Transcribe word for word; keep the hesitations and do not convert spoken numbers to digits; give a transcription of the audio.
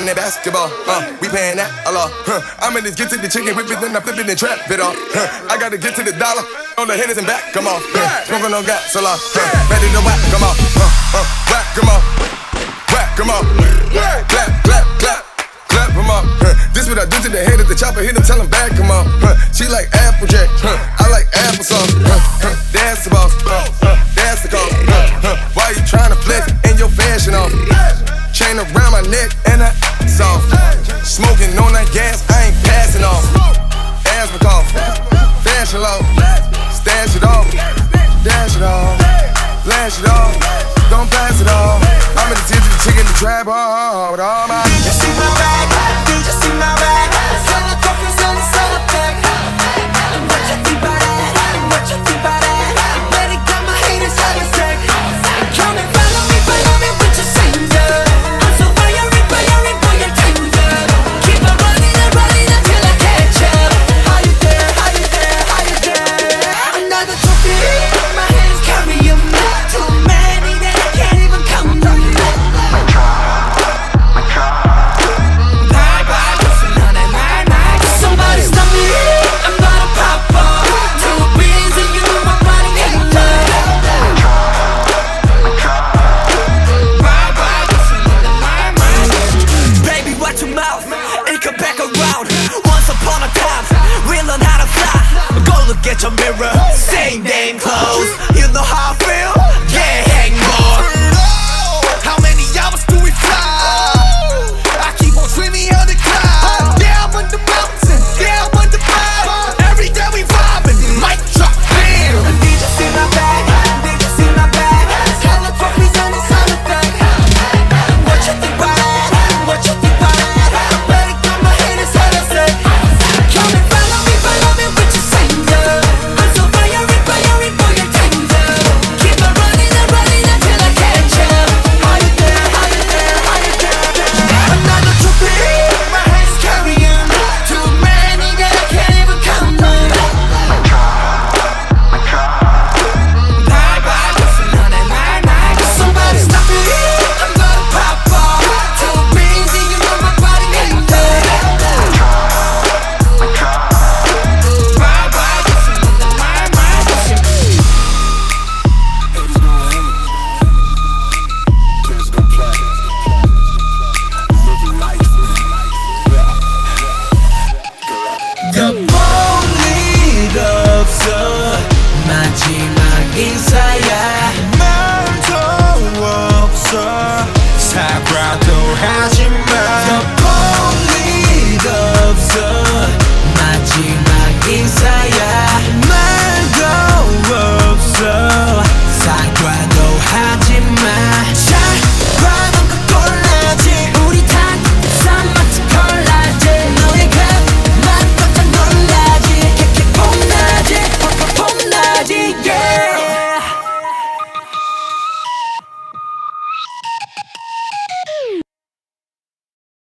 that basketball. Uh, we paying that a lot. Huh. I'm in this get to the chicken whip it, then I'm flipping and trap it off. Huh. I gotta get to the dollar on the hitters and back, come on. Huh. Smoking on gas a lot. Huh. Ready to whack, come on. Uh, uh, whack, come on. Whack, come on. Clap, clap, clap. Clap him up. Huh. This what I do to the head of the chopper. Hit him, tell him back, come on. Huh. She like Applejack. Huh. I like applesauce. Huh. Huh. That's the boss. Huh. Huh. That's the cause. Huh. Huh. Why you trying to flex and your fashion off? Chain around my neck and I soft. Smoking on that gas, I ain't passing off. Asthma cough, fashion low. Stash it off, dash it off, flash it off. Don't pass it off. I'm in the tip of the chicken, the trap hard with all my. You see my bag, you see my bag. Sell the coffee, sell the sell the pack. What you think about that? What you think about that? You better got my haters on the sack. Come and follow me, follow me with your singer. I'm so fiery, fiery, boy, you're tender. Keep on running and running until I catch up. How you there? How you there? How you there? Another trophy, my hands carry them. Too many that I can't even count them. My truck, my truck. Bye bye, listen on that my my. Somebody stop me, I'm not a pop up. Two beans and you, I'm running hater. My truck, my truck. Bye bye, listen on that my my. Baby, watch your mouth, it come back around. Once upon a time, we learn how to fly. Go look at your mirror, same damn clothes. You know how I feel.